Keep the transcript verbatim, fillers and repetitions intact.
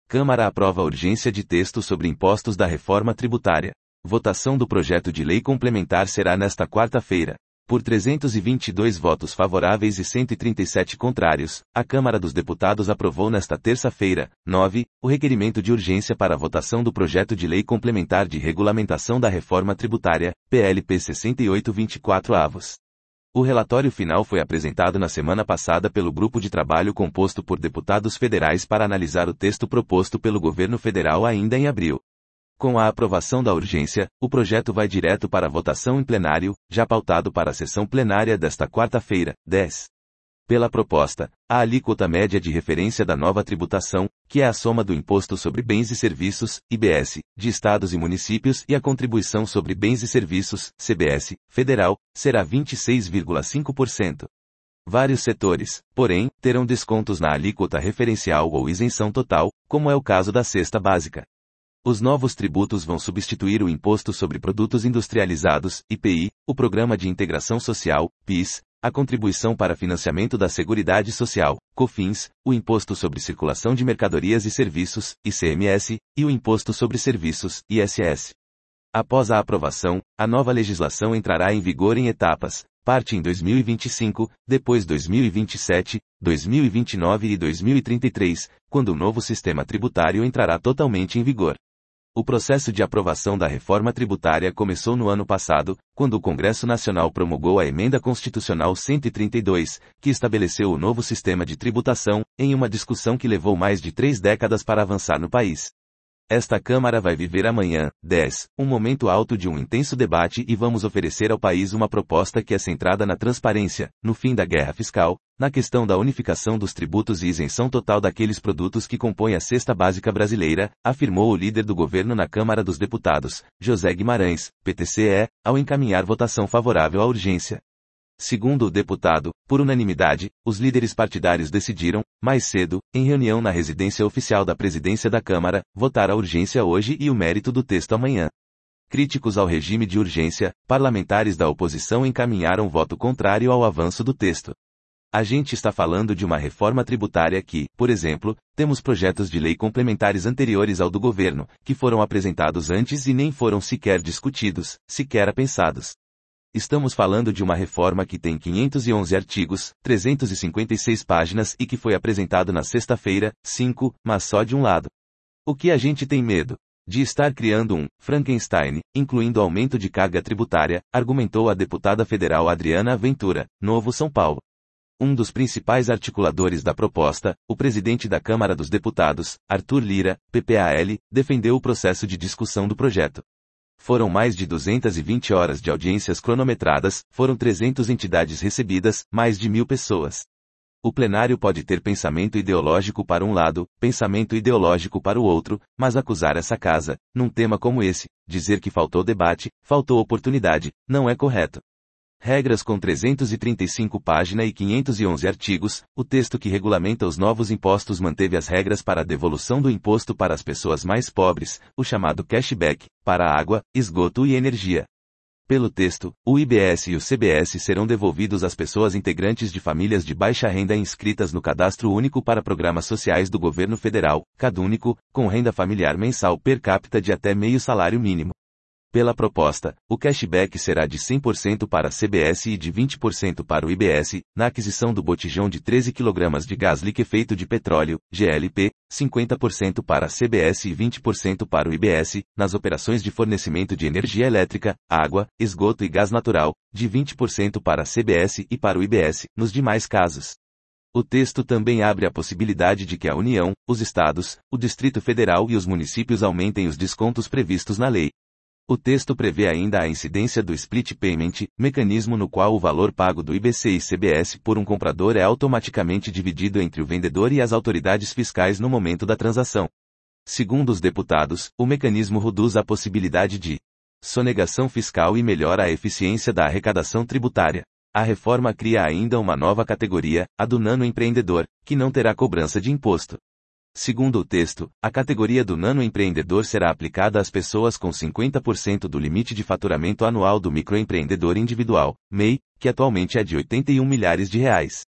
Câmara aprova a urgência de texto sobre impostos da reforma tributária. Votação do projeto de lei complementar será nesta quarta-feira. Por trezentos e vinte e dois votos favoráveis e cento e trinta e sete contrários, a Câmara dos Deputados aprovou nesta terça-feira, nove, o requerimento de urgência para a votação do projeto de lei complementar de regulamentação da reforma tributária, P L P sessenta e oito vinte e quatro avos. O relatório final foi apresentado na semana passada pelo grupo de trabalho composto por deputados federais para analisar o texto proposto pelo governo federal ainda em abril. Com a aprovação da urgência, o projeto vai direto para a votação em plenário, já pautado para a sessão plenária desta quarta-feira, dez. Pela proposta, a alíquota média de referência da nova tributação, que é a soma do Imposto sobre Bens e Serviços, I B S, de estados e municípios e a Contribuição sobre Bens e Serviços, C B S, federal, será vinte e seis vírgula cinco por cento. Vários setores, porém, terão descontos na alíquota referencial ou isenção total, como é o caso da cesta básica. Os novos tributos vão substituir o Imposto sobre Produtos Industrializados, I P I, o Programa de Integração Social, PIS, a Contribuição para Financiamento da Seguridade Social, COFINS, o Imposto sobre Circulação de Mercadorias e Serviços, I C M S, e o Imposto sobre Serviços, I S S. Após a aprovação, a nova legislação entrará em vigor em etapas, parte em dois mil e vinte e cinco, depois dois mil e vinte e sete, dois mil e vinte e nove e dois mil e trinta e três, quando o novo sistema tributário entrará totalmente em vigor. O processo de aprovação da reforma tributária começou no ano passado, quando o Congresso Nacional promulgou a Emenda Constitucional cento e trinta e dois, que estabeleceu o novo sistema de tributação, em uma discussão que levou mais de três décadas para avançar no país. Esta Câmara vai viver amanhã, dez, um momento alto de um intenso debate e vamos oferecer ao país uma proposta que é centrada na transparência, no fim da guerra fiscal, na questão da unificação dos tributos e isenção total daqueles produtos que compõem a cesta básica brasileira, afirmou o líder do governo na Câmara dos Deputados, José Guimarães, P T C E, ao encaminhar votação favorável à urgência. Segundo o deputado, por unanimidade, os líderes partidários decidiram, mais cedo, em reunião na residência oficial da presidência da Câmara, votar a urgência hoje e o mérito do texto amanhã. Críticos ao regime de urgência, parlamentares da oposição encaminharam voto contrário ao avanço do texto. A gente está falando de uma reforma tributária que, por exemplo, temos projetos de lei complementares anteriores ao do governo, que foram apresentados antes e nem foram sequer discutidos, sequer pensados. Estamos falando de uma reforma que tem quinhentos e onze artigos, trezentas e cinquenta e seis páginas e que foi apresentado na sexta-feira, cinco, mas só de um lado. O que a gente tem medo? De estar criando um Frankenstein, incluindo aumento de carga tributária, argumentou a deputada federal Adriana Ventura, Novo São Paulo. Um dos principais articuladores da proposta, o presidente da Câmara dos Deputados, Arthur Lira, P P A L, defendeu o processo de discussão do projeto. Foram mais de duzentas e vinte horas de audiências cronometradas, foram trezentas entidades recebidas, mais de mil pessoas. O plenário pode ter pensamento ideológico para um lado, pensamento ideológico para o outro, mas acusar essa casa, num tema como esse, dizer que faltou debate, faltou oportunidade, não é correto. Regras com trezentas e trinta e cinco páginas e quinhentos e onze artigos, o texto que regulamenta os novos impostos manteve as regras para a devolução do imposto para as pessoas mais pobres, o chamado cashback, para água, esgoto e energia. Pelo texto, o I B S e o C B S serão devolvidos às pessoas integrantes de famílias de baixa renda inscritas no Cadastro Único para Programas Sociais do Governo Federal, CadÚnico, com renda familiar mensal per capita de até meio salário mínimo. Pela proposta, o cashback será de cem por cento para a C B S e de vinte por cento para o I B S, na aquisição do botijão de treze quilogramas de gás liquefeito de petróleo, G L P, cinquenta por cento para a C B S e vinte por cento para o I B S, nas operações de fornecimento de energia elétrica, água, esgoto e gás natural, de vinte por cento para a C B S e para o I B S, nos demais casos. O texto também abre a possibilidade de que a União, os estados, o Distrito Federal e os municípios aumentem os descontos previstos na lei. O texto prevê ainda a incidência do split payment, mecanismo no qual o valor pago do I B C e C B S por um comprador é automaticamente dividido entre o vendedor e as autoridades fiscais no momento da transação. Segundo os deputados, o mecanismo reduz a possibilidade de sonegação fiscal e melhora a eficiência da arrecadação tributária. A reforma cria ainda uma nova categoria, a do nanoempreendedor, que não terá cobrança de imposto. Segundo o texto, a categoria do nanoempreendedor será aplicada às pessoas com cinquenta por cento do limite de faturamento anual do microempreendedor individual, M E I, que atualmente é de oitenta e um milhares de reais.